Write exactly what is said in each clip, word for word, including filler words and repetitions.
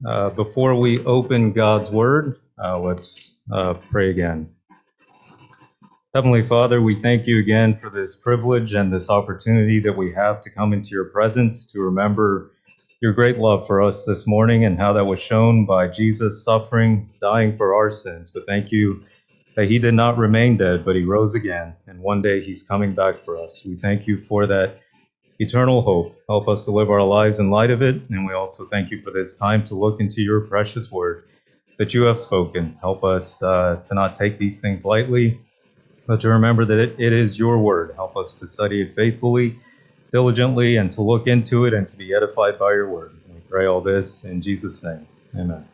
Uh, before we open God's Word, uh, let's uh, pray again. Heavenly Father, we thank you again for this privilege and this opportunity that we have to come into your presence to remember your great love for us this morning and how that was shown by Jesus suffering, dying for our sins. But thank you that he did not remain dead, but he rose again, and one day he's coming back for us. We thank you for that eternal hope. Help us to live our lives in light of it, and we also thank you for this time to look into your precious word that you have spoken. Help us uh, to not take these things lightly, but to remember that it, it is your word. Help us to study it faithfully, diligently, and to look into it and to be edified by your word. We pray all this in Jesus' name. Amen.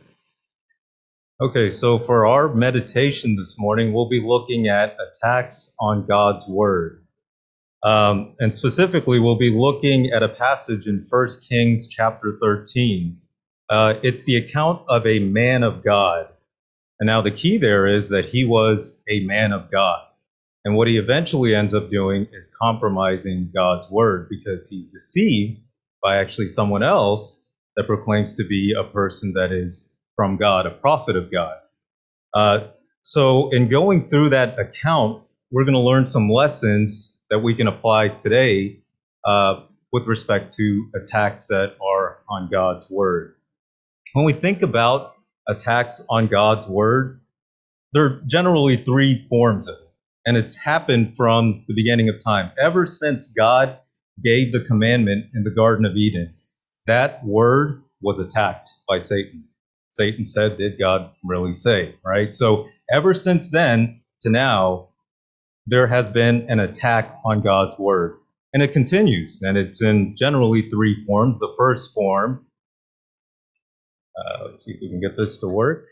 Okay, so for our meditation this morning, we'll be looking at attacks on God's word. Um, and specifically, we'll be looking at a passage in First Kings chapter thirteen. Uh, it's the account of a man of God. And now the key there is that he was a man of God. And what he eventually ends up doing is compromising God's word because he's deceived by actually someone else that proclaims to be a person that is from God, a prophet of God. Uh, so in going through that account, we're going to learn some lessons that we can apply today uh, with respect to attacks that are on God's word. When we think about attacks on God's word, there are generally three forms of it. And it's happened from the beginning of time. Ever since God gave the commandment in the Garden of Eden, that word was attacked by Satan. Satan said, did God really say, right? So ever since then to now, there has been an attack on God's word. And it continues, and it's in generally three forms. The first form, uh, let's see if we can get this to work,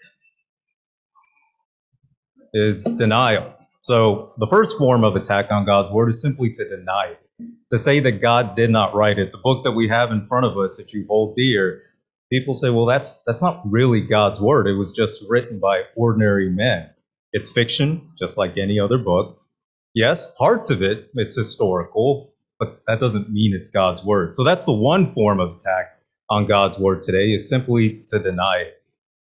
is denial. So the first form of attack on God's word is simply to deny it, to say that God did not write it. The book that we have in front of us that you hold dear, people say, well, that's that's not really God's word. It was just written by ordinary men. It's fiction, just like any other book. Yes, parts of it, it's historical, but that doesn't mean it's God's word. So that's the one form of attack on God's word today, is simply to deny it.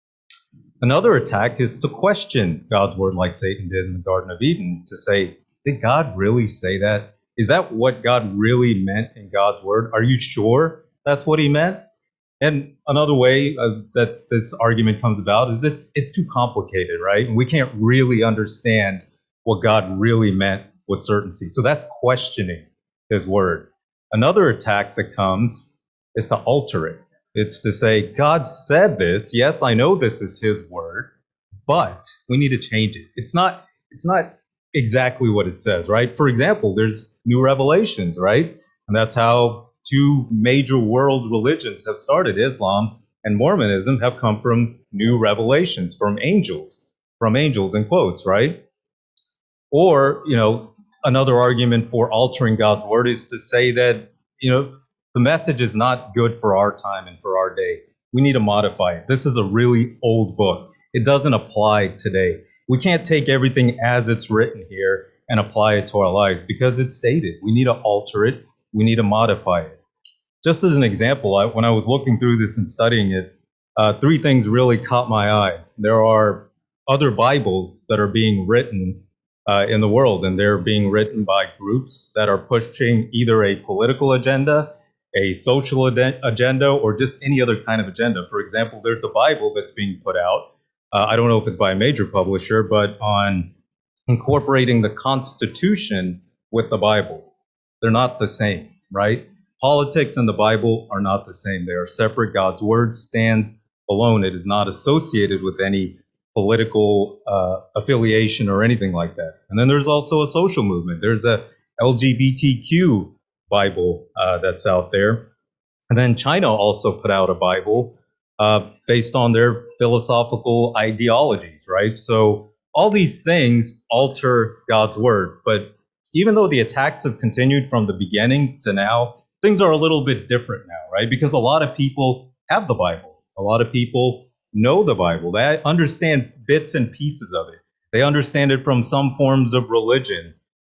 Another attack is to question God's word like Satan did in the Garden of Eden, to say, did God really say that? Is that what God really meant in God's word? Are you sure that's what he meant? And another way uh, that this argument comes about is it's it's too complicated, right? And we can't really understand what God really meant with certainty. So that's questioning his word. Another attack that comes is to alter it. It's to say, God said this. Yes, I know this is his word, but we need to change it. It's not, it's not exactly what it says, right? For example, there's new revelations, right? And that's how two major world religions have started. Islam and Mormonism have come from new revelations, from angels, from angels in quotes, right? Or, you know, another argument for altering God's word is to say that, you know, the message is not good for our time and for our day. We need to modify it. This is a really old book. It doesn't apply today. We can't take everything as it's written here and apply it to our lives because it's dated. We need to alter it. We need to modify it. Just as an example, I, when I was looking through this and studying it, uh, three things really caught my eye. There are other Bibles that are being written uh, in the world, and they're being written by groups that are pushing either a political agenda, a social ad- agenda, or just any other kind of agenda. For example, there's a Bible that's being put out. Uh, I don't know if it's by a major publisher, but on incorporating the Constitution with the Bible. They're not the same, right? Politics and the Bible are not the same. They are separate. God's word stands alone. It is not associated with any political uh, affiliation or anything like that. And then there's also a social movement. There's a L G B T Q Bible uh, that's out there. And then China also put out a Bible uh, based on their philosophical ideologies, right? So all these things alter God's word. But even though the attacks have continued from the beginning to now, things are a little bit different now, right? Because a lot of people have the Bible. A lot of people know the Bible. They understand bits and pieces of it. They understand it from some forms of religion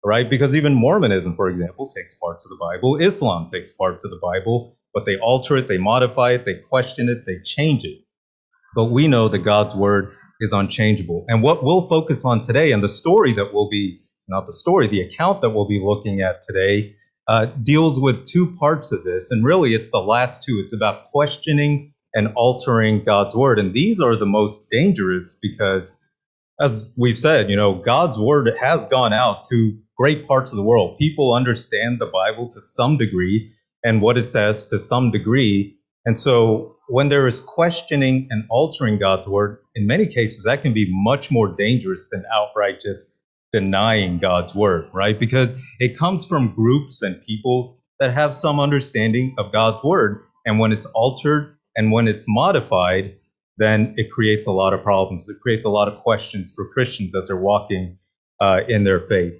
right? Because even Mormonism, for example, takes parts of the Bible. Islam takes parts of the Bible, but they alter it, they modify it, they question it, they change it. But we know that God's word is unchangeable. And what we'll focus on today, and the story that we'll be, not the story, the account that we'll be looking at today, uh, deals with two parts of this. And really, it's the last two. It's about questioning and altering God's word. And these are the most dangerous because, as we've said, you know, God's word has gone out to great parts of the world. People understand the Bible to some degree and what it says to some degree. And so when there is questioning and altering God's word, in many cases, that can be much more dangerous than outright just denying God's word, right? Because it comes from groups and people that have some understanding of God's word. And when it's altered and when it's modified, then it creates a lot of problems. It creates a lot of questions for Christians as they're walking uh, in their faith.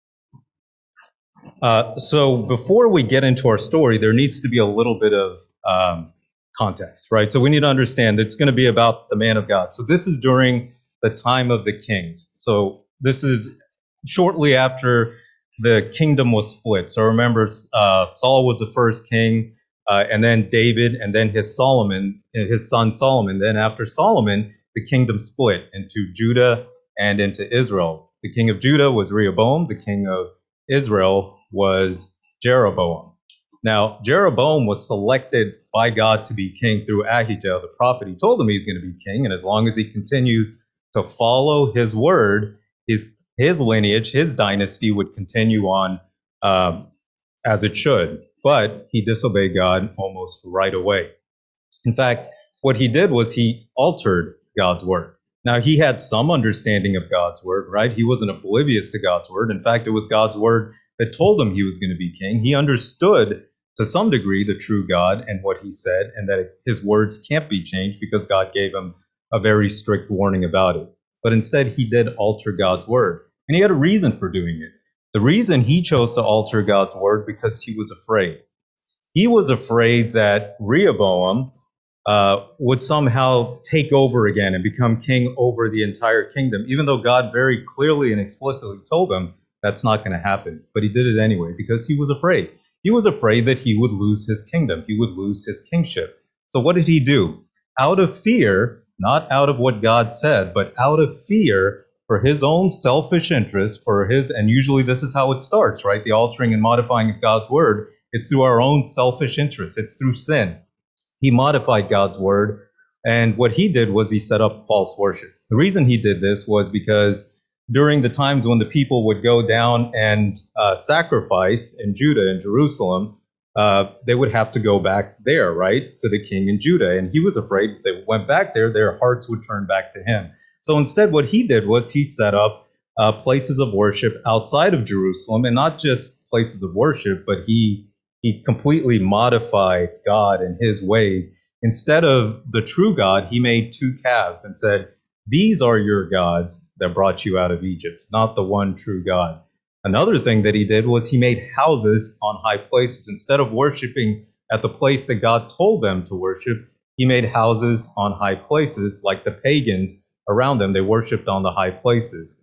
Uh, so before we get into our story, there needs to be a little bit of um, context, right? So we need to understand it's going to be about the man of God. So this is during the time of the kings. So this is shortly after the kingdom was split. So remember, uh, Saul was the first king, uh, and then David, and then his Solomon, his son Solomon. Then after Solomon, the kingdom split into Judah and into Israel. The king of Judah was Rehoboam. The king of Israel was Jeroboam. Now, Jeroboam was selected by God to be king through Ahijah, the prophet. He told him he's going to be king, and as long as he continues to follow his word, his his lineage, his dynasty would continue on um, as it should. But he disobeyed God almost right away. In fact, what he did was he altered God's word. Now, he had some understanding of God's word, right? He wasn't oblivious to God's word. In fact, it was God's word that told him he was going to be king. He understood to some degree the true God and what he said, and that his words can't be changed because God gave him a very strict warning about it. But instead, he did alter God's word. And he had a reason for doing it. The reason he chose to alter God's word because he was afraid. He was afraid that Rehoboam uh, would somehow take over again and become king over the entire kingdom, even though God very clearly and explicitly told him that's not going to happen. But he did it anyway because he was afraid. He was afraid that he would lose his kingdom. He would lose his kingship. So what did he do? Out of fear, not out of what God said, but out of fear for his own selfish interest, for his, and usually this is how it starts, right? The altering and modifying of God's word. It's through our own selfish interest. It's through sin. He modified God's word. And what he did was he set up false worship. The reason he did this was because during the times when the people would go down and uh, sacrifice in Judah and Jerusalem, uh, they would have to go back there, right, to the king in Judah. And he was afraid if they went back there, their hearts would turn back to him. So instead, what he did was he set up uh, places of worship outside of Jerusalem, and not just places of worship, but he he completely modified God and his ways. Instead of the true God, he made two calves and said, "These are your gods that brought you out of Egypt, not the one true God." Another thing that he did was he made houses on high places. Instead of worshiping at the place that God told them to worship, he made houses on high places like the pagans around them. They worshiped on the high places.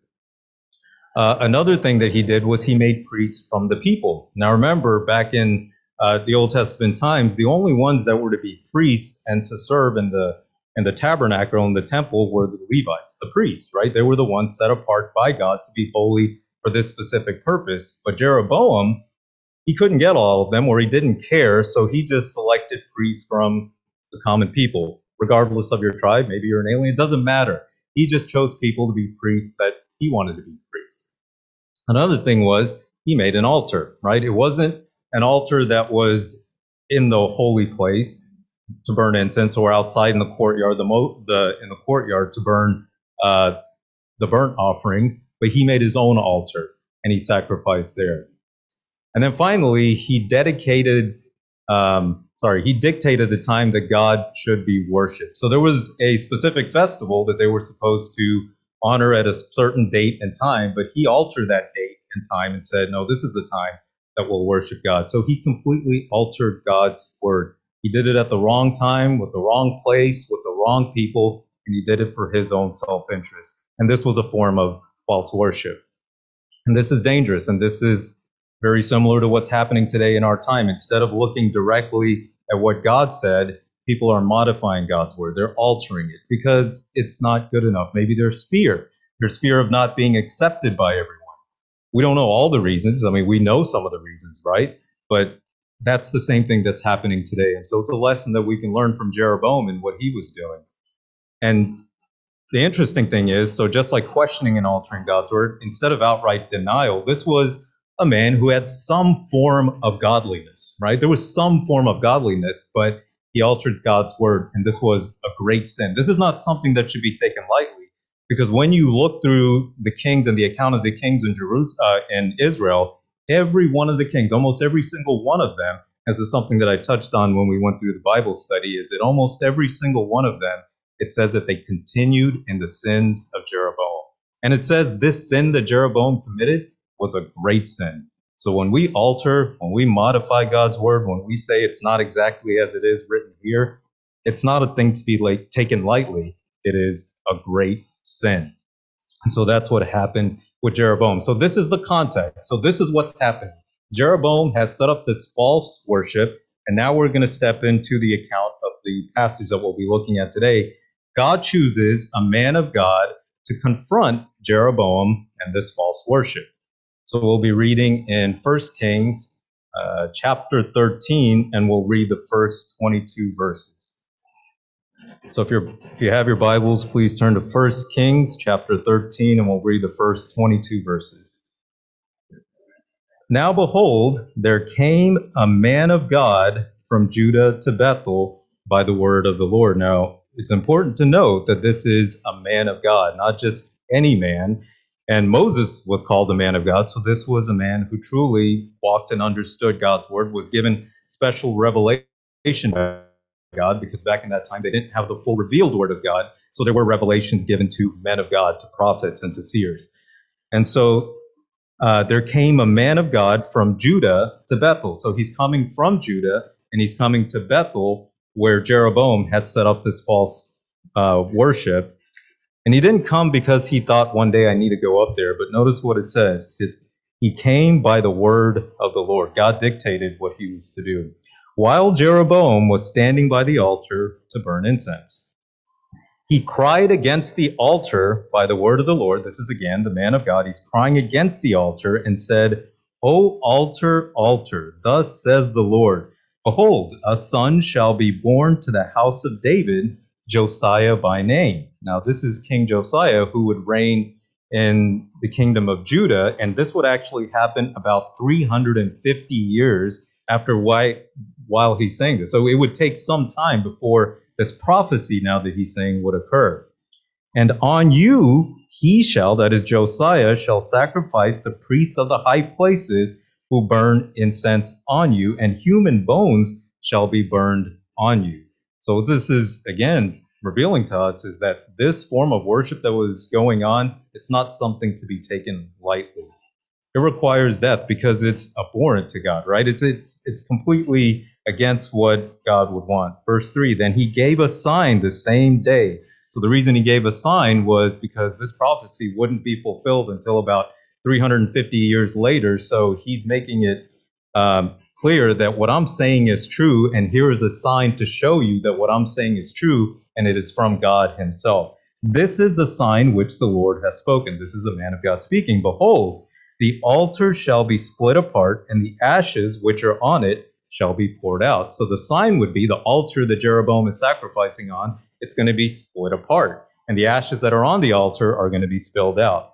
Uh, another thing that he did was he made priests from the people. Now remember, back in uh, the Old Testament times, the only ones that were to be priests and to serve in the in the tabernacle and the temple were the Levites, the priests, right? They were the ones set apart by God to be holy for this specific purpose. But Jeroboam, he couldn't get all of them, or he didn't care, so he just selected priests from the common people, regardless of your tribe. Maybe you're an alien, it doesn't matter. He just chose people to be priests that he wanted to be priests. Another thing was he made an altar, right? It wasn't an altar that was in the holy place to burn incense, or outside in the courtyard, the, mo- the in the courtyard to burn uh, the burnt offerings, but he made his own altar and he sacrificed there. And then finally, he dedicated, um, sorry, he dictated the time that God should be worshipped. So there was a specific festival that they were supposed to honor at a certain date and time, but he altered that date and time and said, no, this is the time that we'll worship God. So he completely altered God's word. He did it at the wrong time, with the wrong place, with the wrong people, and he did it for his own self-interest. And this was a form of false worship. And this is dangerous, and this is very similar to what's happening today in our time. Instead of looking directly at what God said, people are modifying God's word. They're altering it because it's not good enough. Maybe there's fear. There's fear of not being accepted by everyone. We don't know all the reasons. I mean, we know some of the reasons, right? But that's the same thing that's happening today. And so it's a lesson that we can learn from Jeroboam and what he was doing. And the interesting thing is, so just like questioning and altering God's word, instead of outright denial, this was a man who had some form of godliness, right? There was some form of godliness, but he altered God's word, and this was a great sin. This is not something that should be taken lightly, because when you look through the kings and the account of the kings in Jerusalem, uh, in Israel, every one of the kings, almost every single one of them, as is something that I touched on when we went through the Bible study, is that almost every single one of them, it says that they continued in the sins of Jeroboam. And it says this sin that Jeroboam committed was a great sin. So when we alter, when we modify God's word, when we say it's not exactly as it is written here, it's not a thing to be like taken lightly. It is a great sin. And so that's what happened with Jeroboam. So this is the context. So this is what's happening. Jeroboam has set up this false worship, and now we're going to step into the account of the passage that we'll be looking at today. God chooses a man of God to confront Jeroboam and this false worship. So we'll be reading in First Kings uh, chapter thirteen, and we'll read the first twenty-two verses. So if you're if you have your Bibles, please turn to First Kings chapter thirteen, and we'll read the first twenty-two verses. Now behold, there came a man of God from Judah to Bethel by the word of the Lord. Now, it's important to note that this is a man of God, not just any man. And Moses was called a man of God, so this was a man who truly walked and understood God's word, was given special revelation by God, because back in that time they didn't have the full revealed word of God, so there were revelations given to men of God, to prophets, and to seers. And so uh, there came a man of God from Judah to Bethel. So he's coming from Judah, and he's coming to Bethel, where Jeroboam had set up this false uh, worship. And he didn't come because he thought one day I need to go up there. But notice what it says. It, he came by the word of the Lord. God dictated what he was to do. While Jeroboam was standing by the altar to burn incense, he cried against the altar by the word of the Lord. This is again the man of God. He's crying against the altar and said, O altar, altar, thus says the Lord, behold, a son shall be born to the house of David, Josiah by name. Now, this is King Josiah, who would reign in the kingdom of Judah, and this would actually happen about three hundred fifty years after why, while he's saying this. So it would take some time before this prophecy now that he's saying would occur. And on you he shall, that is Josiah, shall sacrifice the priests of the high places who burn incense on you, and human bones shall be burned on you. So this is, again, revealing to us is that this form of worship that was going on, it's not something to be taken lightly. It requires death because it's abhorrent to God, right? It's it's it's completely against what God would want. Verse three, then he gave a sign the same day. So the reason he gave a sign was because this prophecy wouldn't be fulfilled until about three hundred fifty years later. So he's making it um, clear that what I'm saying is true, and here is a sign to show you that what I'm saying is true, and it is from God himself. This is the sign which the Lord has spoken. This is the man of God speaking. Behold, the altar shall be split apart, and the ashes which are on it shall be poured out. So the sign would be the altar that Jeroboam is sacrificing on, it's going to be split apart, and the ashes that are on the altar are going to be spilled out.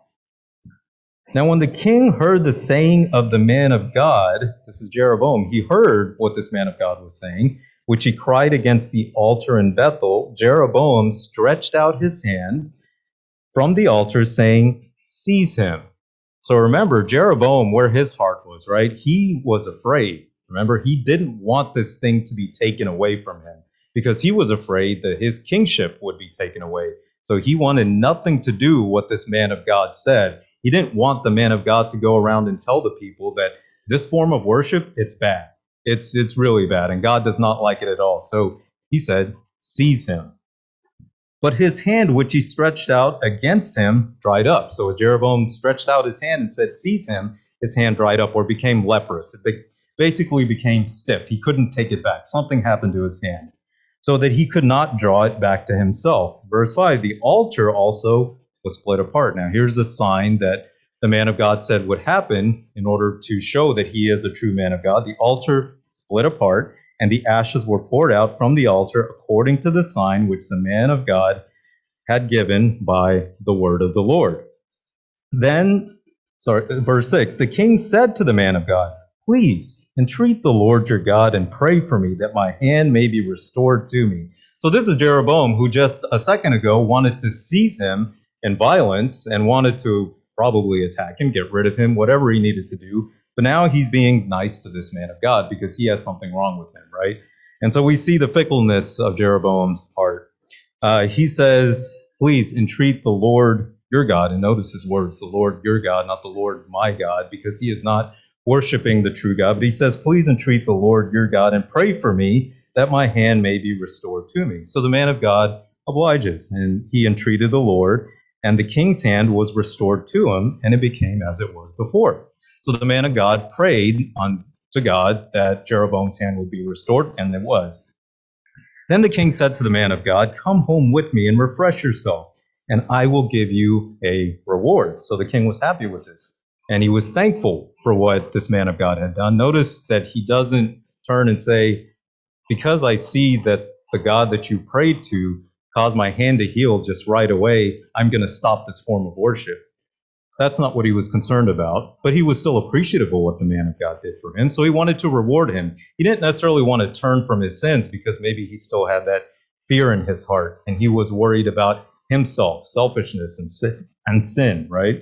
Now, when the king heard the saying of the man of God, this is Jeroboam, he heard what this man of God was saying, which he cried against the altar in Bethel. Jeroboam stretched out his hand from the altar, saying, seize him. So remember, Jeroboam, where his heart was, right? He was afraid. Remember, he didn't want this thing to be taken away from him because he was afraid that his kingship would be taken away. So he wanted nothing to do with what this man of God said. He didn't want the man of God to go around and tell the people that this form of worship, it's bad. It's, it's really bad, and God does not like it at all. So he said, seize him. But his hand, which he stretched out against him, dried up. So as Jeroboam stretched out his hand and said, seize him, his hand dried up or became leprous. It basically became stiff. He couldn't take it back. Something happened to his hand, so that he could not draw it back to himself. Verse five, the altar also was split apart. Now here's a sign that the man of God said would happen in order to show that he is a true man of God. The altar split apart, and the ashes were poured out from the altar according to the sign which the man of God had given by the word of the Lord. Then, sorry, verse six, the king said to the man of God, please entreat the Lord your God and pray for me that my hand may be restored to me. So this is Jeroboam, who just a second ago wanted to seize him in violence and wanted to probably attack him, get rid of him, whatever he needed to do. But now he's being nice to this man of God because he has something wrong with him, right? And so we see the fickleness of Jeroboam's heart. Uh, he says, please entreat the Lord your God. And notice his words, the Lord your God, not the Lord my God, because he is not worshiping the true God. But he says, please entreat the Lord your God and pray for me that my hand may be restored to me. So the man of God obliges, and he entreated the Lord, and the king's hand was restored to him, and it became as it was before. So the man of God prayed on to God that Jeroboam's hand would be restored, and it was. Then the king said to the man of God, come home with me and refresh yourself, and I will give you a reward. So the king was happy with this, and he was thankful for what this man of God had done. Notice that he doesn't turn and say, because I see that the God that you prayed to caused my hand to heal just right away, I'm going to stop this form of worship. That's not what he was concerned about, but he was still appreciative of what the man of God did for him, so he wanted to reward him. He didn't necessarily want to turn from his sins because maybe he still had that fear in his heart, and he was worried about himself, selfishness, and sin, and sin right?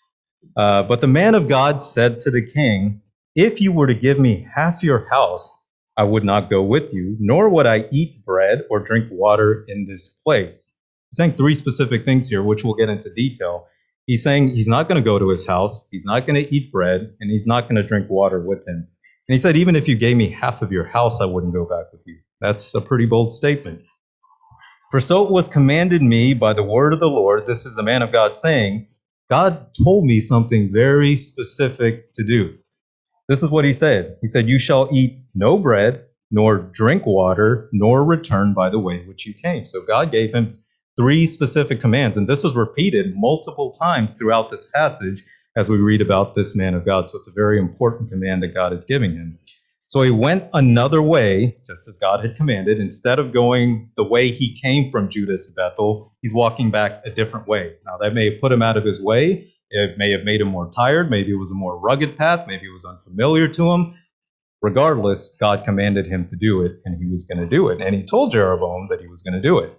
Uh, but the man of God said to the king, if you were to give me half your house, I would not go with you, nor would I eat bread or drink water in this place. He's saying three specific things here, which we'll get into detail. He's saying he's not going to go to his house, he's not going to eat bread, and he's not going to drink water with him. And he said, even if you gave me half of your house, I wouldn't go back with you. That's a pretty bold statement. For so it was commanded me by the word of the Lord, this is the man of God saying, God told me something very specific to do. This is what he said. He said, you shall eat no bread, nor drink water, nor return by the way which you came. So God gave him three specific commands, and this is repeated multiple times throughout this passage as we read about this man of God. So it's a very important command that God is giving him. So he went another way, just as God had commanded. Instead of going the way he came from Judah to Bethel, he's walking back a different way. Now, that may have put him out of his way. It may have made him more tired. Maybe it was a more rugged path. Maybe it was unfamiliar to him. Regardless, God commanded him to do it, and he was going to do it. And he told Jeroboam that he was going to do it.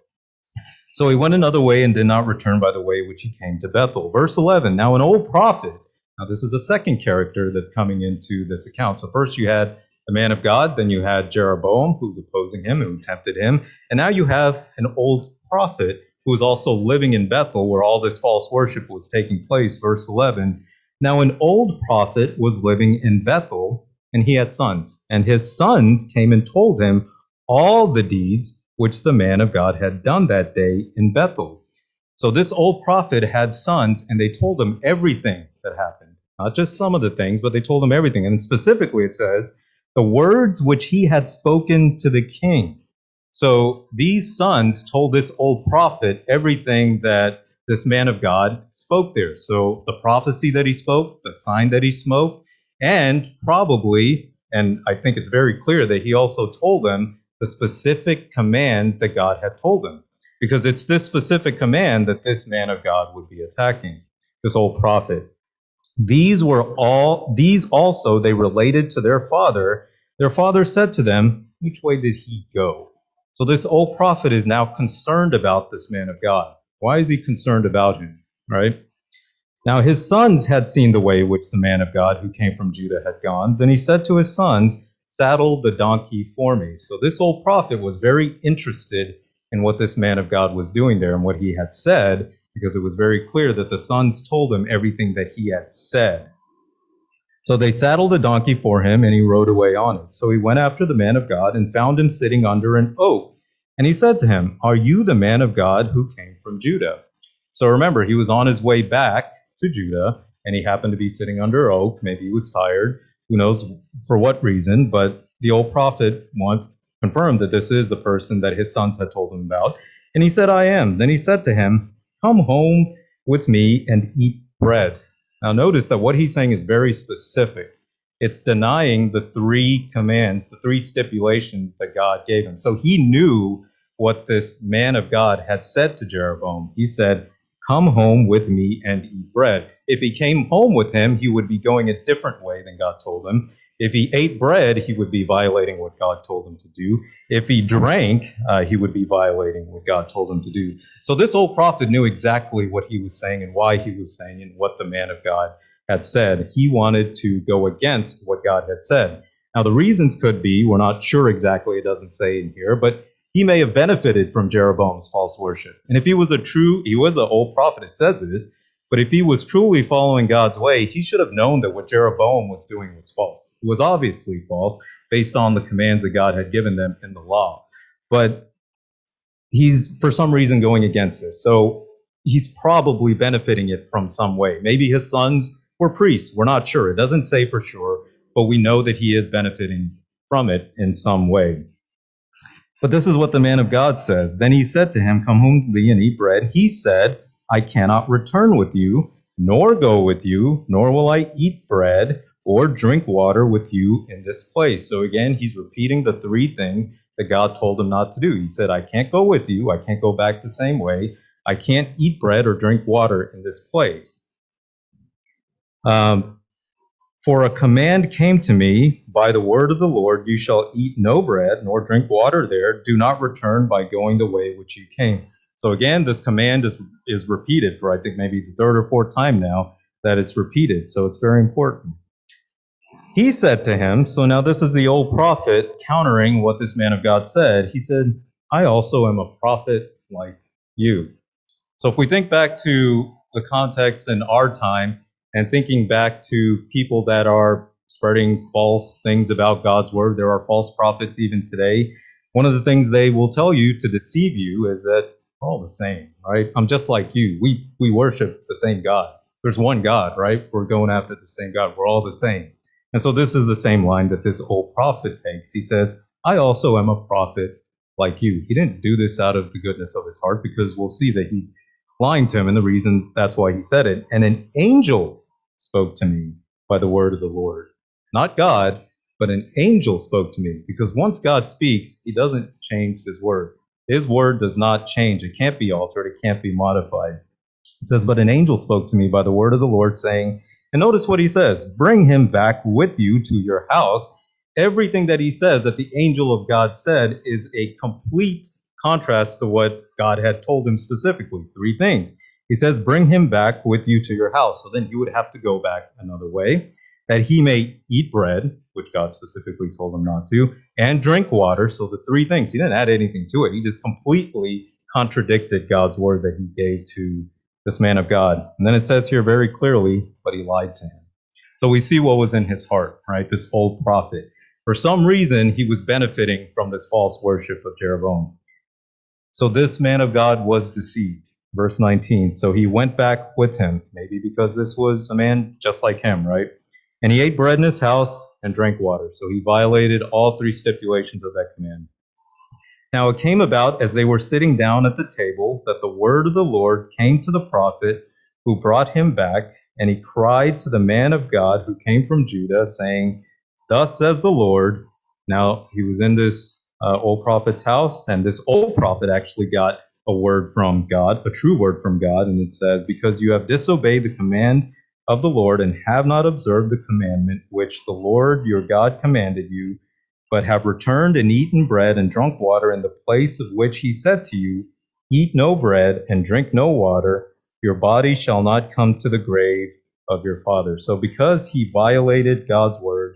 So he went another way and did not return by the way which he came to Bethel. Verse eleven, now an old prophet. Now this is a second character that's coming into this account. So first you had the man of God, then you had Jeroboam, who's opposing him, who tempted him. And now you have an old prophet who was also living in Bethel, where all this false worship was taking place. Verse eleven, now an old prophet was living in Bethel, and he had sons. And his sons came and told him all the deeds which the man of God had done that day in Bethel. So this old prophet had sons, and they told him everything that happened. Not just some of the things, but they told him everything. And specifically it says, the words which he had spoken to the king. So these sons told this old prophet everything that this man of God spoke there. So the prophecy that he spoke, the sign that he spoke, and probably, and I think it's very clear that he also told them the specific command that God had told him. Because it's this specific command that this man of God would be attacking, this old prophet. These were all, these also they related to their father. Their father said to them, which way did he go? So this old prophet is now concerned about this man of God. Why is he concerned about him, right? Now his sons had seen the way which the man of God who came from Judah had gone. Then he said to his sons, saddle the donkey for me. So this old prophet was very interested in what this man of God was doing there and what he had said, because it was very clear that the sons told him everything that he had said. So they saddled a donkey for him, and he rode away on it. So he went after the man of God and found him sitting under an oak, And he said to him, "Are you the man of God who came from Judah?" So remember, he was on his way back to Judah, and he happened to be sitting under oak. Maybe he was tired. Who knows for what reason? But the old prophet want, confirmed that this is the person that his sons had told him about. And he said, "I am." Then he said to him, "Come home with me and eat bread." Now notice that what he's saying is very specific. It's denying the three commands, the three stipulations that God gave him. So he knew what this man of God had said to Jeroboam. He said, "Come home with me and eat bread." If he came home with him, he would be going a different way than God told him. If he ate bread, he would be violating what God told him to do. If he drank, uh, he would be violating what God told him to do. So this old prophet knew exactly what he was saying and why he was saying and what the man of God had said. He wanted to go against what God had said. Now, the reasons could be, we're not sure exactly, it doesn't say in here, but he may have benefited from Jeroboam's false worship. And if he was a true, he was an old prophet, it says this, but if he was truly following God's way, he should have known that what Jeroboam was doing was false. It was obviously false based on the commands that God had given them in the law. But he's, for some reason, going against this. So he's probably benefiting it from some way. Maybe his sons were priests. We're not sure. It doesn't say for sure, but we know that he is benefiting from it in some way. But this is what the man of God says. Then he said to him, "Come home to thee and eat bread." He said, "I cannot return with you, nor go with you, nor will I eat bread or drink water with you in this place." So again, he's repeating the three things that God told him not to do. He said, "I can't go with you. I can't go back the same way. I can't eat bread or drink water in this place. Um, For a command came to me by the word of the Lord, you shall eat no bread nor drink water there. Do not return by going the way which you came." So again, this command is, is repeated for, I think, maybe the third or fourth time now that it's repeated. So it's very important. He said to him, so now this is the old prophet countering what this man of God said. He said, "I also am a prophet like you." So if we think back to the context in our time, and thinking back to people that are spreading false things about God's word, there are false prophets even today. One of the things they will tell you to deceive you is that we're all the same, right? I'm just like you. We we worship the same God. There's one God, right? We're going after the same God. We're all the same. And so this is the same line that this old prophet takes. He says, "I also am a prophet like you." He didn't do this out of the goodness of his heart, because we'll see that he's lying to him, and the reason that's why he said it. "And an angel spoke to me by the word of the Lord." Not God, but an angel spoke to me, because once God speaks, he doesn't change his word. His word does not change. It can't be altered. It can't be modified. It says, "But an angel spoke to me by the word of the Lord, saying," and notice what he says, "Bring him back with you to your house." Everything that he says that the angel of God said is a complete contrast to what God had told him specifically. Three things. He says, "Bring him back with you to your house." So then he would have to go back another way, that he may eat bread, which God specifically told him not to, and drink water. So the three things. He didn't add anything to it. He just completely contradicted God's word that he gave to this man of God. And then it says here very clearly, "But he lied to him." So we see what was in his heart, right? This old prophet. For some reason, he was benefiting from this false worship of Jeroboam. So this man of God was deceived. Verse nineteen, "So he went back with him," maybe because this was a man just like him, right? "And he ate bread in his house and drank water." So he violated all three stipulations of that command. "Now it came about as they were sitting down at the table that the word of the Lord came to the prophet who brought him back, and he cried to the man of God who came from Judah, saying, 'Thus says the Lord.'" Now he was in this uh, old prophet's house, and this old prophet actually got a word from God, a true word from God, and it says, "Because you have disobeyed the command of the Lord and have not observed the commandment which the Lord your God commanded you, but have returned and eaten bread and drunk water in the place of which he said to you, eat no bread and drink no water, your body shall not come to the grave of your father." So because he violated God's word,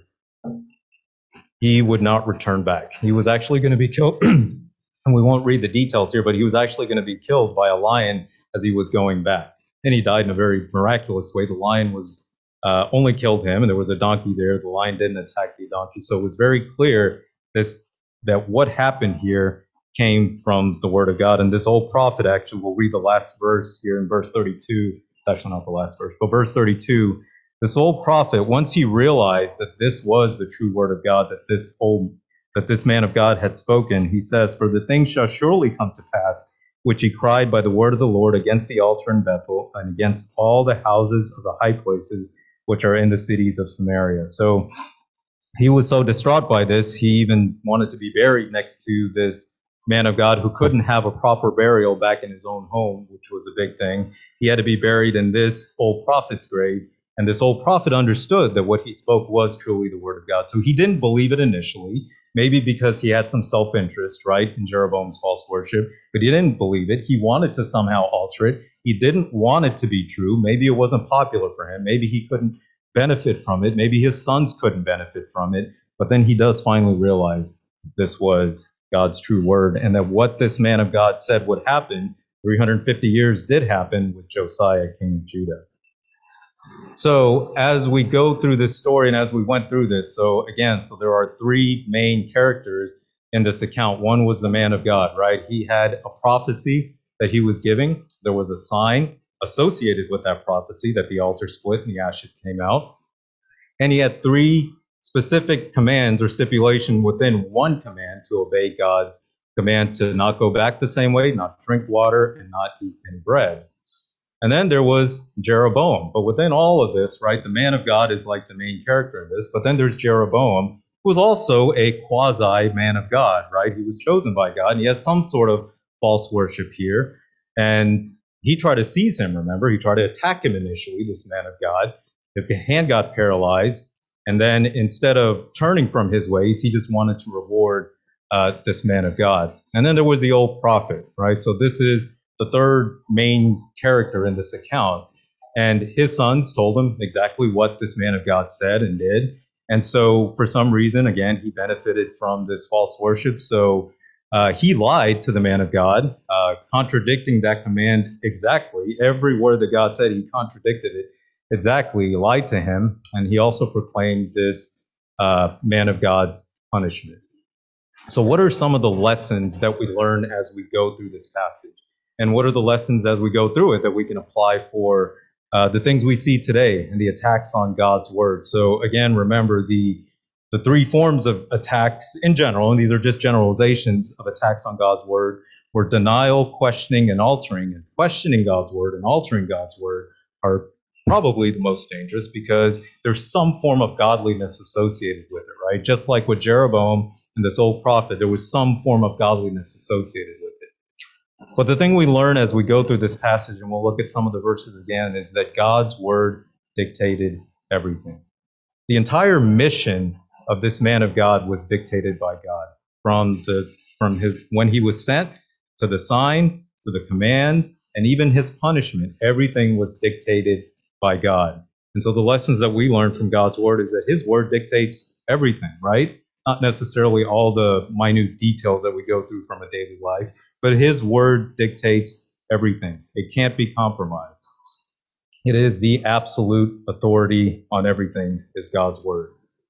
he would not return back. He was actually going to be killed. And we won't read the details here, but he was actually going to be killed by a lion as he was going back. And he died in a very miraculous way. The lion was uh, only killed him, and there was a donkey there. The lion didn't attack the donkey. So it was very clear this that what happened here came from the word of God. And this old prophet, actually, we'll read the last verse here in verse thirty-two. It's actually not the last verse, but verse thirty-two. This old prophet, once he realized that this was the true word of God, that this old, that this man of God had spoken, he says, "For the thing shall surely come to pass, which he cried by the word of the Lord against the altar in Bethel and against all the houses of the high places which are in the cities of Samaria." So he was so distraught by this, he even wanted to be buried next to this man of God who couldn't have a proper burial back in his own home, which was a big thing. He had to be buried in this old prophet's grave. And this old prophet understood that what he spoke was truly the word of God. So he didn't believe it initially, maybe because he had some self-interest, right, in Jeroboam's false worship, but he didn't believe it. He wanted to somehow alter it. He didn't want it to be true. Maybe it wasn't popular for him. Maybe he couldn't benefit from it. Maybe his sons couldn't benefit from it. But then he does finally realize this was God's true word, and that what this man of God said would happen, three hundred fifty years did happen with Josiah, king of Judah. So as we go through this story and as we went through this, so again, so there are three main characters in this account. One was the man of God, right? He had a prophecy that he was giving. There was a sign associated with that prophecy, that the altar split and the ashes came out. And he had three specific commands or stipulation within one command to obey God's command to not go back the same way, not drink water, and not eat any bread. And then there was Jeroboam. But within all of this, right, the man of God is like the main character in this. But then there's Jeroboam, who was also a quasi man of God, right? He was chosen by God, and he has some sort of false worship here. And he tried to seize him, remember? He tried to attack him initially, this man of God. His hand got paralyzed. And then instead of turning from his ways, he just wanted to reward uh, this man of God. And then there was the old prophet, right? So this is the third main character in this account. And his sons told him exactly what this man of God said and did. And so for some reason, again, he benefited from this false worship. So uh, he lied to the man of God, uh, contradicting that command exactly. Every word that God said, he contradicted it exactly, he lied to him. And he also proclaimed this uh, man of God's punishment. So what are some of the lessons that we learn as we go through this passage? And what are the lessons as we go through it that we can apply for uh, the things we see today and the attacks on God's word? So again, remember the the three forms of attacks in general, and these are just generalizations of attacks on God's word, were denial, questioning, and altering. And questioning God's word and altering God's word are probably the most dangerous because there's some form of godliness associated with it, right? Just like with Jeroboam and this old prophet, there was some form of godliness associated with it. But the thing we learn as we go through this passage, and we'll look at some of the verses again, is that God's word dictated everything. The entire mission of this man of God was dictated by God. From the from his when he was sent, to the sign, to the command, and even his punishment, everything was dictated by God. And so the lessons that we learn from God's word is that his word dictates everything, right? Not necessarily all the minute details that we go through from a daily life, but his word dictates everything. It can't be compromised. It is the absolute authority on everything, is God's word.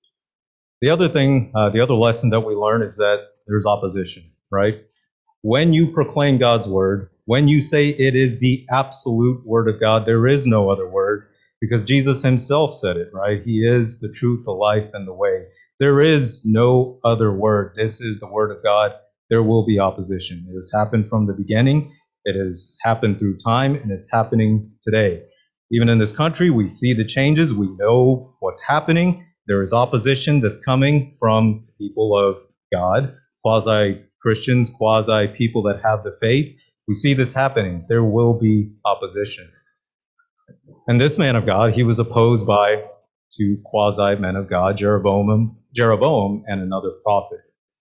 The other thing, uh, the other lesson that we learn is that there's opposition, right? When you proclaim God's word, when you say it is the absolute word of God, there is no other word, because Jesus himself said it, right? He is the truth, the life, and the way. There is no other word. This is the word of God. There will be opposition. It has happened from the beginning. It has happened through time, and it's happening today. Even in this country, we see the changes. We know what's happening. There is opposition that's coming from people of God, quasi-Christians, quasi-people that have the faith. We see this happening. There will be opposition. And this man of God, he was opposed by two quasi-men of God, Jeroboam, Jeroboam and another prophet.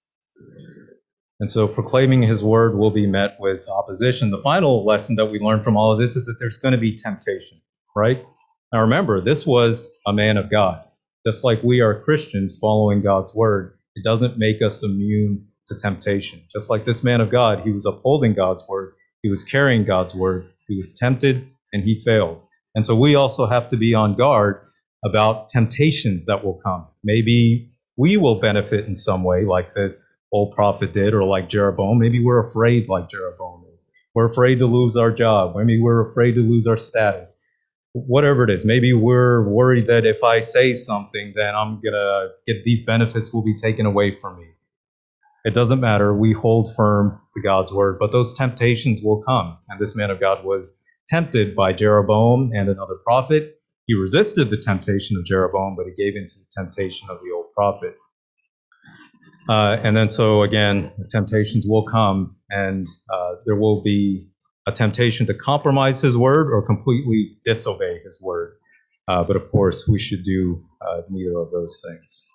And so proclaiming his word will be met with opposition. The final lesson that we learn from all of this is that there's going to be temptation, right? Now remember, this was a man of God. Just like we are Christians following God's word, it doesn't make us immune to temptation. Just like this man of God, he was upholding God's word, he was carrying God's word, he was tempted, and he failed. And so we also have to be on guard about temptations that will come. Maybe we will benefit in some way like this old prophet did, or like Jeroboam. Maybe we're afraid like Jeroboam is. We're afraid to lose our job. Maybe we're afraid to lose our status. Whatever it is, maybe we're worried that if I say something, then I'm going to get these benefits will be taken away from me. It doesn't matter. We hold firm to God's word, but those temptations will come. And this man of God was tempted by Jeroboam and another prophet. He resisted the temptation of Jeroboam, but he gave in to the temptation of the old prophet. Uh, and then so again, the temptations will come, and uh, there will be a temptation to compromise his word or completely disobey his word. Uh, but of course, we should do uh, neither of those things.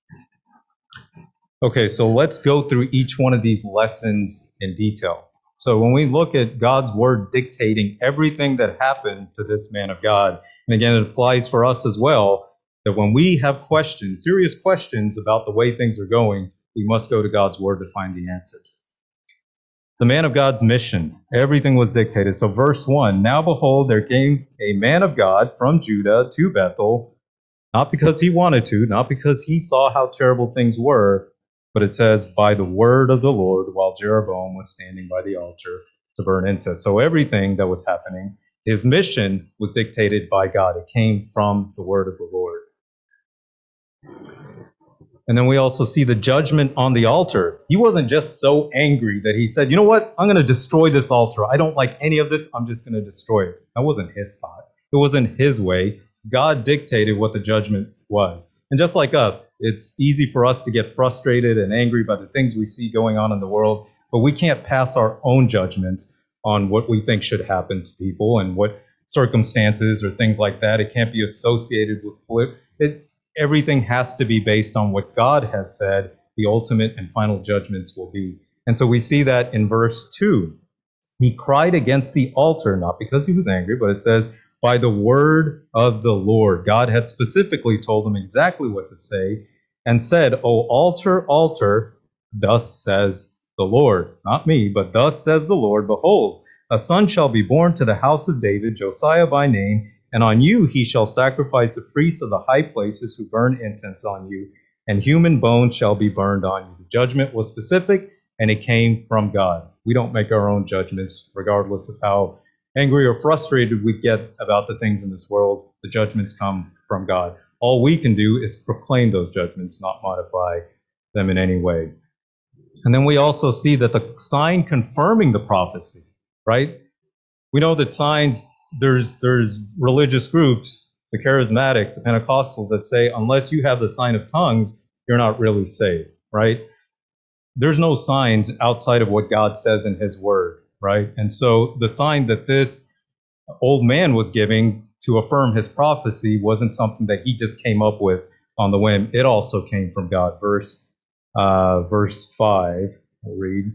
Okay, so let's go through each one of these lessons in detail. So when we look at God's word dictating everything that happened to this man of God, and again, it applies for us as well, that when we have questions, serious questions about the way things are going, we must go to God's word to find the answers. The man of God's mission, everything was dictated. So verse one, now behold, there came a man of God from Judah to Bethel, not because he wanted to, not because he saw how terrible things were, but it says, by the word of the Lord, while Jeroboam was standing by the altar to burn incense. So everything that was happening, his mission was dictated by God. It came from the word of the Lord. And then we also see the judgment on the altar. He wasn't just so angry that he said, you know what, I'm going to destroy this altar. I don't like any of this. I'm just going to destroy it. That wasn't his thought. It wasn't his way. God dictated what the judgment was. And just like us, it's easy for us to get frustrated and angry by the things we see going on in the world, but we can't pass our own judgment on what we think should happen to people and what circumstances or things like that. It can't be associated with it. Everything has to be based on what God has said the ultimate and final judgments will be. And so we see that in verse two. He cried against the altar, not because he was angry, but it says, by the word of the Lord. God had specifically told him exactly what to say and said, O altar, altar, thus says the Lord. Not me, but thus says the Lord, behold, a son shall be born to the house of David, Josiah by name, and on you he shall sacrifice the priests of the high places who burn incense on you, and human bones shall be burned on you. The judgment was specific, and it came from God. We don't make our own judgments, regardless of how angry or frustrated we get about the things in this world. The judgments come from God. All we can do is proclaim those judgments, not modify them in any way. And then we also see that the sign confirming the prophecy, right? We know that signs, there's there's religious groups, the charismatics, the Pentecostals, that say unless you have the sign of tongues, you're not really saved, right? There's no signs outside of what God says in his word, right? And so the sign that this old man was giving to affirm his prophecy wasn't something that he just came up with on the whim. It also came from God. Verse uh, verse five, I'll read.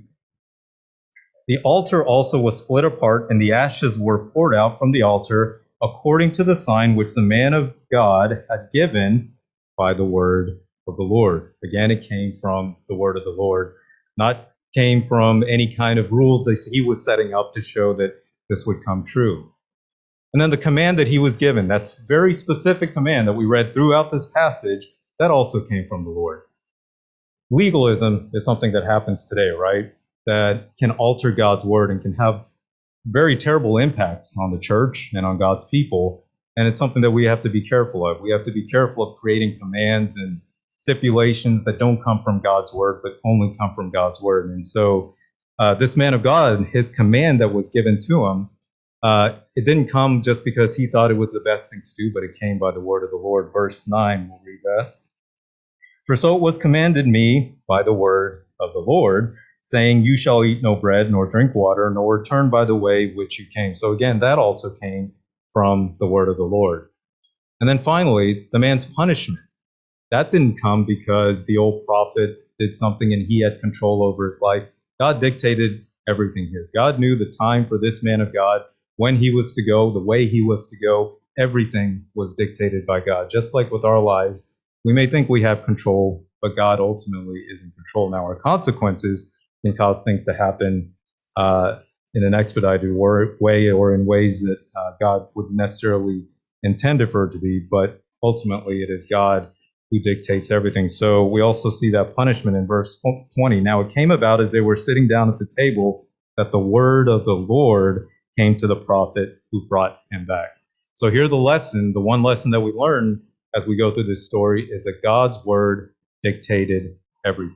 The altar also was split apart, and the ashes were poured out from the altar, according to the sign which the man of God had given by the word of the Lord. Again, it came from the word of the Lord, not came from any kind of rules that he was setting up to show that this would come true. And then the command that he was given, that's very specific command that we read throughout this passage, that also came from the Lord. Legalism is something that happens today, right? That can alter God's word and can have very terrible impacts on the church and on God's people. And it's something that we have to be careful of. We have to be careful of creating commands and stipulations that don't come from God's word, but only come from God's word. And so uh, this man of God, his command that was given to him, uh, it didn't come just because he thought it was the best thing to do, but it came by the word of the Lord. Verse nine, we'll read that. For so it was commanded me by the word of the Lord, saying, you shall eat no bread, nor drink water, nor return by the way which you came. So again, that also came from the word of the Lord. And then finally, the man's punishment. That didn't come because the old prophet did something and he had control over his life. God dictated everything here. God knew the time for this man of God, when he was to go, the way he was to go. Everything was dictated by God. Just like with our lives, we may think we have control, but God ultimately is in control. Now, our consequences can cause things to happen uh, in an expedited way or in ways that uh, God wouldn't necessarily intend it for it to be, but ultimately it is God who dictates everything. So we also see that punishment in verse twenty. Now it came about as they were sitting down at the table that the word of the Lord came to the prophet who brought him back. So here the lesson, the one lesson that we learn as we go through this story is that God's word dictated everything.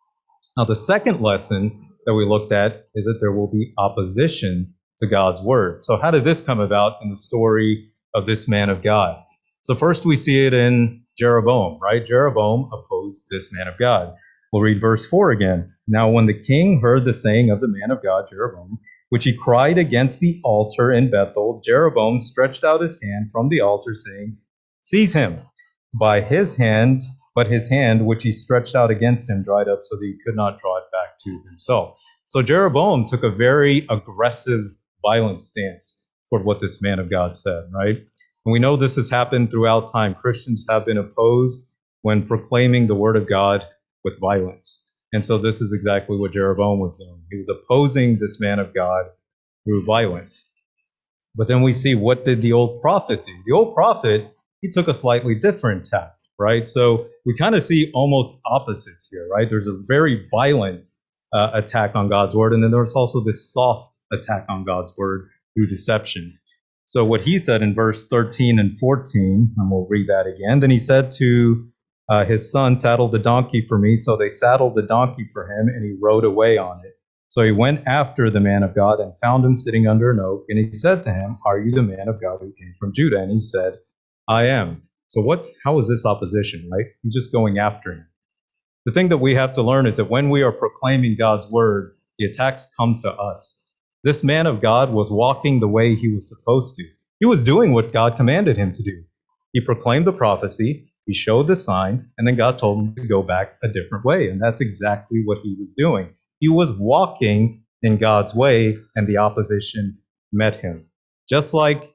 Now the second lesson that we looked at is that there will be opposition to God's word. So how did this come about in the story of this man of God? So first we see it in Jeroboam, right? Jeroboam opposed this man of God. We'll read verse four again. Now when the king heard the saying of the man of God, Jeroboam, which he cried against the altar in Bethel, Jeroboam stretched out his hand from the altar, saying, seize him. By his hand, but his hand which he stretched out against him dried up so that he could not draw it back to himself. So Jeroboam took a very aggressive, violent stance toward what this man of God said, right? And we know this has happened throughout time. Christians have been opposed when proclaiming the word of God with violence. And so this is exactly what Jeroboam was doing. He was opposing this man of God through violence. But then we see, what did the old prophet do? The old prophet, he took a slightly different tack, right? So we kind of see almost opposites here, right? There's a very violent uh, attack on God's word, and then there's also this soft attack on God's word through deception. So what he said in verse thirteen and fourteen, and we'll read that again. Then he said to uh, his son, saddle the donkey for me. So they saddled the donkey for him, and he rode away on it. So he went after the man of God and found him sitting under an oak. And he said to him, are you the man of God who came from Judah? And he said, I am. So what? How is this opposition, right? He's just going after him. The thing that we have to learn is that when we are proclaiming God's word, the attacks come to us. This man of God was walking the way he was supposed to. He was doing what God commanded him to do. He proclaimed the prophecy, he showed the sign, and then God told him to go back a different way. And that's exactly what he was doing. He was walking in God's way, and the opposition met him. Just like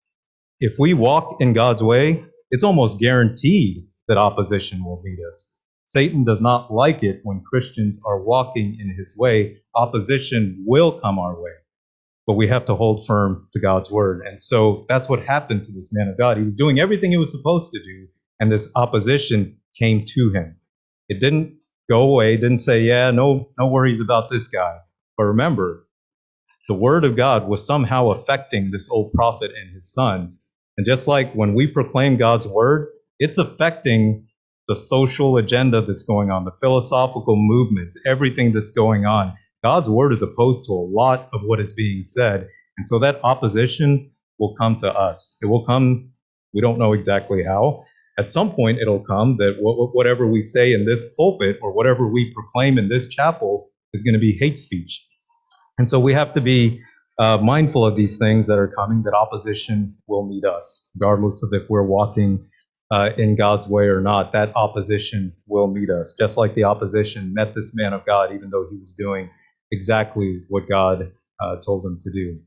if we walk in God's way, it's almost guaranteed that opposition will meet us. Satan does not like it when Christians are walking in his way. Opposition will come our way, but we have to hold firm to God's word. And so that's what happened to this man of God. He was doing everything he was supposed to do, and this opposition came to him. It didn't go away, it didn't say, yeah, no, no worries about this guy. But remember, the word of God was somehow affecting this old prophet and his sons. And just like when we proclaim God's word, it's affecting the social agenda that's going on, the philosophical movements, everything that's going on. God's word is opposed to a lot of what is being said. And so that opposition will come to us. It will come, we don't know exactly how. At some point, it'll come that whatever we say in this pulpit or whatever we proclaim in this chapel is going to be hate speech. And so we have to be uh, mindful of these things that are coming, that opposition will meet us, regardless of if we're walking uh, in God's way or not. That opposition will meet us, just like the opposition met this man of God, even though he was doing exactly what God uh, told him to do.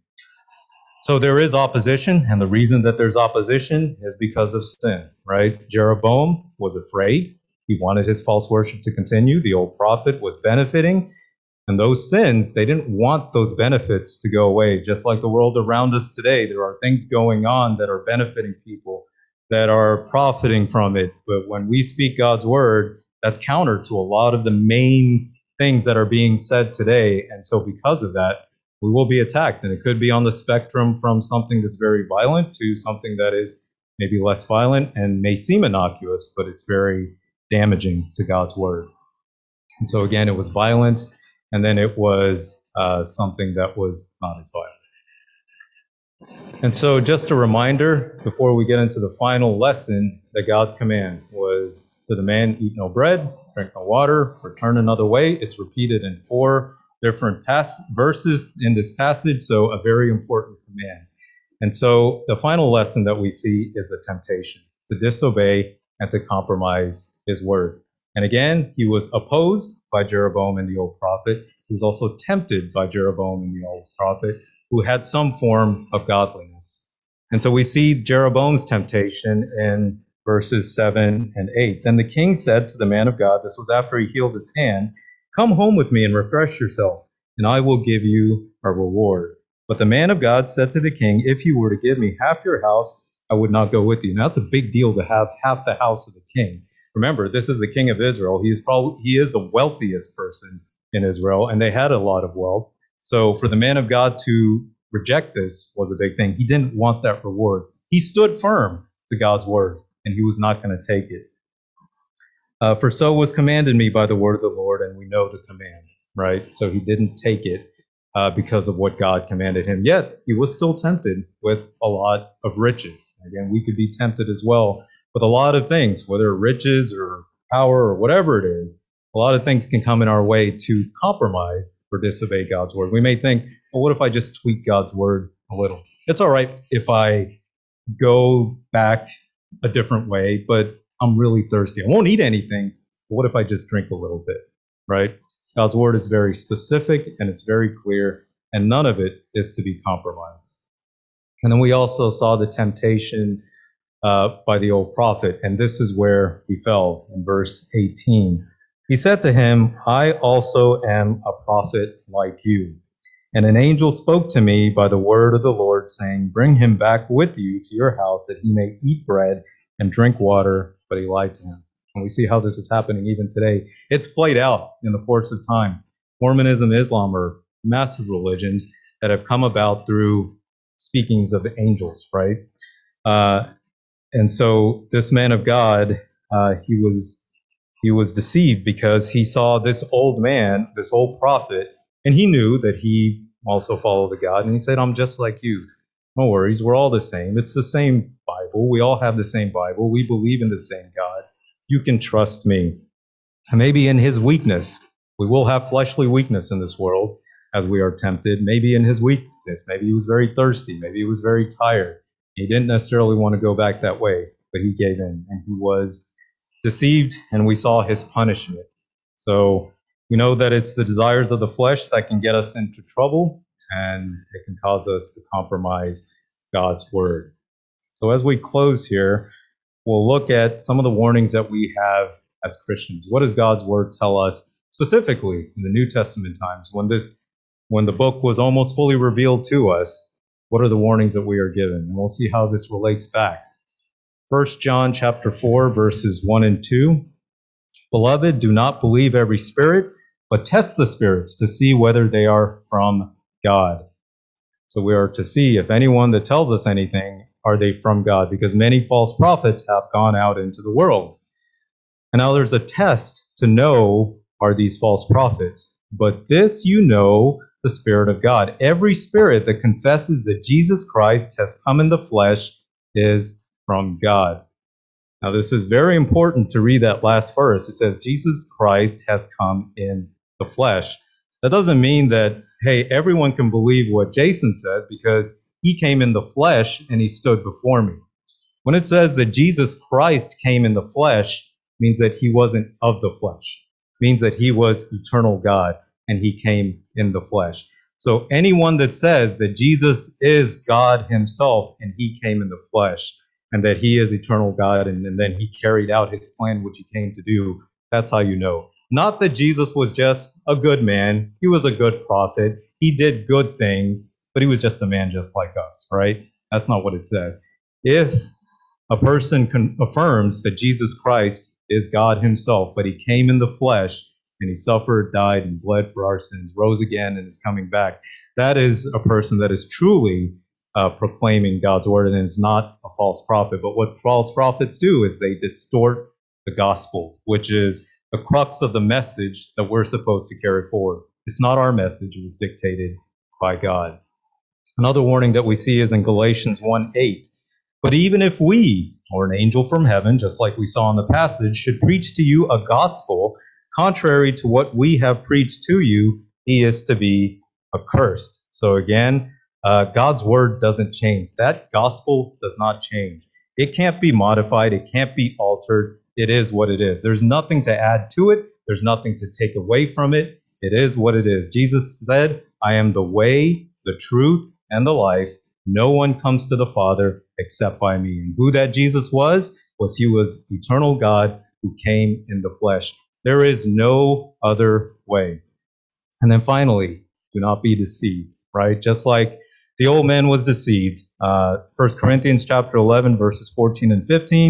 So there is opposition, and the reason that there's opposition is because of sin, right? Jeroboam was afraid. He wanted his false worship to continue. The old prophet was benefiting. And those sins, they didn't want those benefits to go away. Just like the world around us today, there are things going on that are benefiting people, that are profiting from it. But when we speak God's word, that's counter to a lot of the main things that are being said today. And so because of that, we will be attacked. And it could be on the spectrum from something that's very violent to something that is maybe less violent and may seem innocuous, but it's very damaging to God's word. And so again, it was violent. And then it was uh, something that was not as violent. And so just a reminder, before we get into the final lesson, that God's command was to the man, eat no bread, drink no water, or turn another way. It's repeated in four different pas- verses in this passage, so a very important command. And so the final lesson that we see is the temptation to disobey and to compromise his word. And again, he was opposed by Jeroboam and the old prophet. He was also tempted by Jeroboam and the old prophet, who had some form of godliness. And so we see Jeroboam's temptation in verses seven and eight. Then the king said to the man of God, this was after he healed his hand, come home with me and refresh yourself, and I will give you a reward. But the man of God said to the king, if you were to give me half your house, I would not go with you. Now, that's a big deal to have half the house of the king. Remember, this is the king of Israel. He is probably he is the wealthiest person in Israel, and they had a lot of wealth. So for the man of God to reject this was a big thing. He didn't want that reward. He stood firm to God's word, and he was not going to take it. Uh, for so was commanded me by the word of the Lord, and we know the command, right? So he didn't take it uh, because of what God commanded him. Yet he was still tempted with a lot of riches. Again, we could be tempted as well with a lot of things, whether riches or power or whatever it is. A lot of things can come in our way to compromise or disobey God's word. We may think, well, what if I just tweak God's word a little? It's all right if I go back a different way, but I'm really thirsty. I won't eat anything. But what if I just drink a little bit, right? God's word is very specific and it's very clear, and none of it is to be compromised. And then we also saw the temptation uh, by the old prophet, and this is where he fell in verse eighteen. He said to him, I also am a prophet like you. And an angel spoke to me by the word of the Lord, saying, bring him back with you to your house, that he may eat bread and drink water. But he lied to him. And we see how this is happening even today. It's played out in the course of time. Mormonism, Islam are massive religions that have come about through speakings of angels, right? Uh, and so this man of God, uh, he was he was deceived because he saw this old man, this old prophet, and he knew that he also followed the God. And he said, I'm just like you. No worries, we're all the same. It's the same Bible. We all have the same Bible. We believe in the same God. You can trust me. And maybe in his weakness, we will have fleshly weakness in this world as we are tempted. Maybe in his weakness, maybe he was very thirsty. Maybe he was very tired. He didn't necessarily want to go back that way, but he gave in and he was deceived, and we saw his punishment. So we know that it's the desires of the flesh that can get us into trouble, and it can cause us to compromise God's word. So as we close here, we'll look at some of the warnings that we have as Christians. What does God's word tell us specifically in the New Testament times when this, when the book was almost fully revealed to us? What are the warnings that we are given? And we'll see how this relates back. First John chapter four, verses one and two. Beloved, do not believe every spirit, but test the spirits to see whether they are from God. So we are to see if anyone that tells us anything, are they from God? Because many false prophets have gone out into the world. And now there's a test to know, are these false prophets? But this you know, the Spirit of God. Every spirit that confesses that Jesus Christ has come in the flesh is from God. Now this is very important to read that last verse. It says, Jesus Christ has come in the flesh. That doesn't mean that, hey, everyone can believe what Jason says because he came in the flesh and he stood before me. When it says that Jesus Christ came in the flesh, it means that he wasn't of the flesh. It means that he was eternal God and he came in the flesh. So anyone that says that Jesus is God himself and he came in the flesh and that he is eternal God and, and then he carried out his plan, which he came to do, that's how you know. Not that Jesus was just a good man. He was a good prophet. He did good things, but he was just a man just like us, right? That's not what it says. If a person con- affirms that Jesus Christ is God himself, but he came in the flesh and he suffered, died, and bled for our sins, rose again, and is coming back, that is a person that is truly uh, proclaiming God's word and is not a false prophet. But what false prophets do is they distort the gospel, which is the crux of the message that we're supposed to carry forward. It's not our message. It was dictated by God. Another warning that we see is in Galatians one eight. But even if we, or an angel from heaven, just like we saw in the passage, should preach to you a gospel contrary to what we have preached to you, he is to be accursed. So again, uh, God's word doesn't change. That gospel does not change. It can't be modified. It can't be altered. It is what it is. There's nothing to add to it. There's nothing to take away from it. It is what it is. Jesus said, I am the way, the truth, and the life. No one comes to the Father except by me. And who that Jesus was, was he was eternal God who came in the flesh. There is no other way. And then finally, do not be deceived, right? Just like the old man was deceived. Uh, First Corinthians chapter eleven, verses fourteen and fifteen.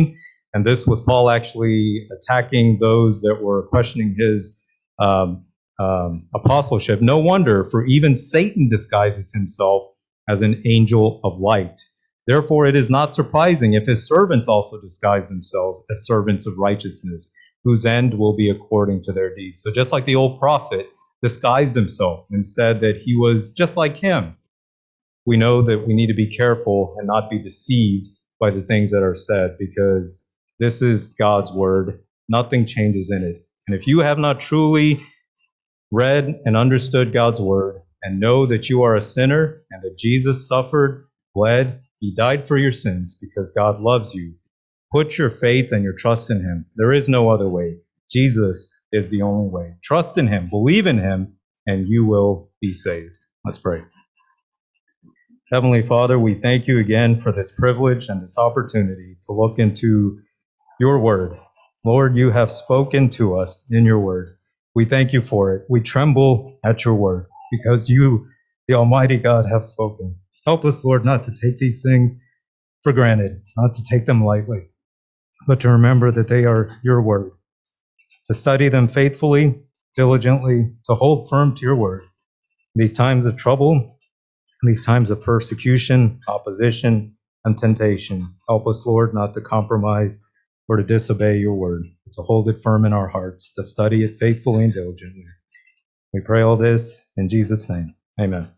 And this was Paul actually attacking those that were questioning his um, um, apostleship. No wonder, for even Satan disguises himself as an angel of light. Therefore, it is not surprising if his servants also disguise themselves as servants of righteousness, whose end will be according to their deeds. So just like the old prophet disguised himself and said that he was just like him, we know that we need to be careful and not be deceived by the things that are said, because this is God's word. Nothing changes in it. And if you have not truly read and understood God's word and know that you are a sinner and that Jesus suffered, bled, he died for your sins because God loves you, put your faith and your trust in him. There is no other way. Jesus is the only way. Trust in him, believe in him, and you will be saved. Let's pray. Heavenly Father, we thank you again for this privilege and this opportunity to look into your word. Lord, you have spoken to us in your word. We thank you for it. We tremble at your word because you, the Almighty God, have spoken. Help us, Lord, not to take these things for granted, not to take them lightly, but to remember that they are your word, to study them faithfully, diligently, to hold firm to your word. In these times of trouble, in these times of persecution, opposition, and temptation, help us, Lord, not to compromise or to disobey your word, but to hold it firm in our hearts, to study it faithfully and diligently. We pray all this in Jesus' name. Amen.